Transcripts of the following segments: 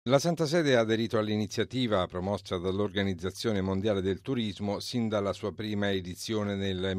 La Santa Sede ha aderito all'iniziativa promossa dall'Organizzazione Mondiale del Turismo sin dalla sua prima edizione nel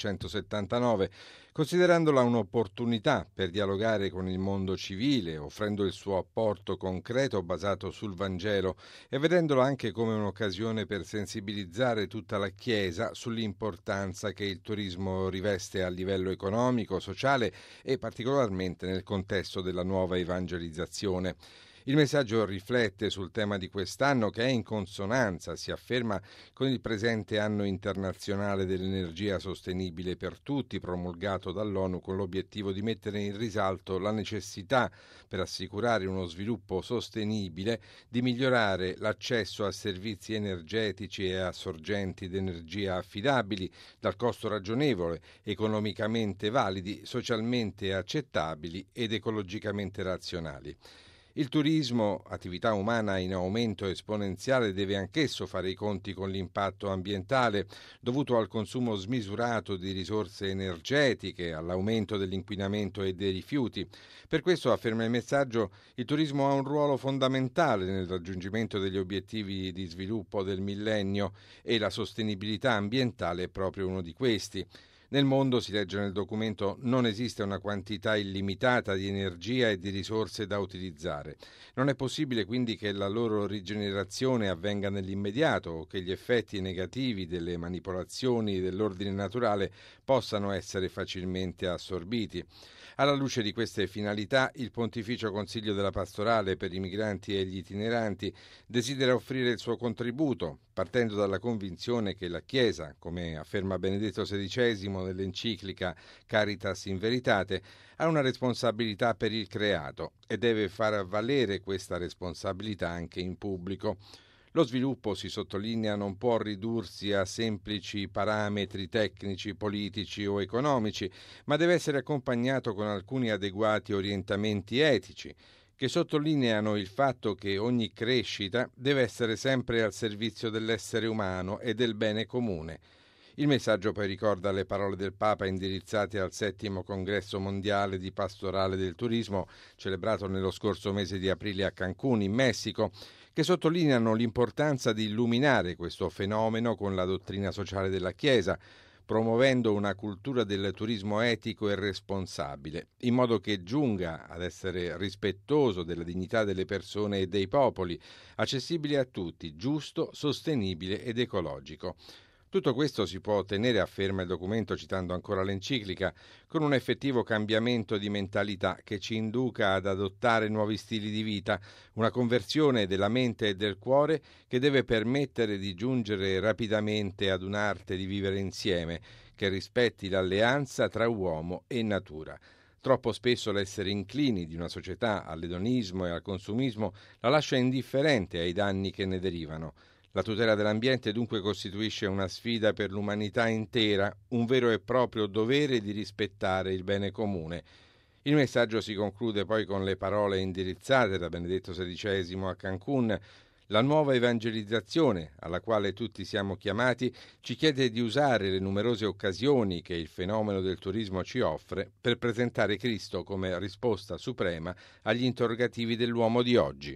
1979, considerandola un'opportunità per dialogare con il mondo civile, offrendo il suo apporto concreto basato sul Vangelo e vedendola anche come un'occasione per sensibilizzare tutta la Chiesa sull'importanza che il turismo riveste a livello economico, sociale e particolarmente nel contesto della nuova evangelizzazione. Il messaggio riflette sul tema di quest'anno che è in consonanza, si afferma, con il presente anno internazionale dell'energia sostenibile per tutti, promulgato dall'ONU con l'obiettivo di mettere in risalto la necessità, per assicurare uno sviluppo sostenibile, di migliorare l'accesso a servizi energetici e a sorgenti d'energia affidabili, dal costo ragionevole, economicamente validi, socialmente accettabili ed ecologicamente razionali. Il turismo, attività umana in aumento esponenziale, deve anch'esso fare i conti con l'impatto ambientale dovuto al consumo smisurato di risorse energetiche, all'aumento dell'inquinamento e dei rifiuti. Per questo, afferma il messaggio, il turismo ha un ruolo fondamentale nel raggiungimento degli obiettivi di sviluppo del millennio e la sostenibilità ambientale è proprio uno di questi. Nel mondo, si legge nel documento, non esiste una quantità illimitata di energia e di risorse da utilizzare. Non è possibile quindi che la loro rigenerazione avvenga nell'immediato o che gli effetti negativi delle manipolazioni dell'ordine naturale possano essere facilmente assorbiti. Alla luce di queste finalità, il Pontificio Consiglio della Pastorale per i migranti e gli itineranti desidera offrire il suo contributo, partendo dalla convinzione che la Chiesa, come afferma Benedetto XVI nell'enciclica Caritas in Veritate, ha una responsabilità per il creato e deve far valere questa responsabilità anche in pubblico. Lo sviluppo, si sottolinea, non può ridursi a semplici parametri tecnici, politici o economici, ma deve essere accompagnato con alcuni adeguati orientamenti etici, che sottolineano il fatto che ogni crescita deve essere sempre al servizio dell'essere umano e del bene comune. Il messaggio poi ricorda le parole del Papa indirizzate al settimo congresso mondiale di pastorale del turismo, celebrato nello scorso mese di aprile a Cancún, in Messico, che sottolineano l'importanza di illuminare questo fenomeno con la dottrina sociale della Chiesa, promuovendo una cultura del turismo etico e responsabile, in modo che giunga ad essere rispettoso della dignità delle persone e dei popoli, accessibile a tutti, giusto, sostenibile ed ecologico. Tutto questo si può ottenere, afferma il documento citando ancora l'enciclica, con un effettivo cambiamento di mentalità che ci induca ad adottare nuovi stili di vita, una conversione della mente e del cuore che deve permettere di giungere rapidamente ad un'arte di vivere insieme, che rispetti l'alleanza tra uomo e natura. Troppo spesso l'essere inclini di una società all'edonismo e al consumismo la lascia indifferente ai danni che ne derivano. La tutela dell'ambiente dunque costituisce una sfida per l'umanità intera, un vero e proprio dovere di rispettare il bene comune. Il messaggio si conclude poi con le parole indirizzate da Benedetto XVI a Cancún. La nuova evangelizzazione, alla quale tutti siamo chiamati, ci chiede di usare le numerose occasioni che il fenomeno del turismo ci offre per presentare Cristo come risposta suprema agli interrogativi dell'uomo di oggi.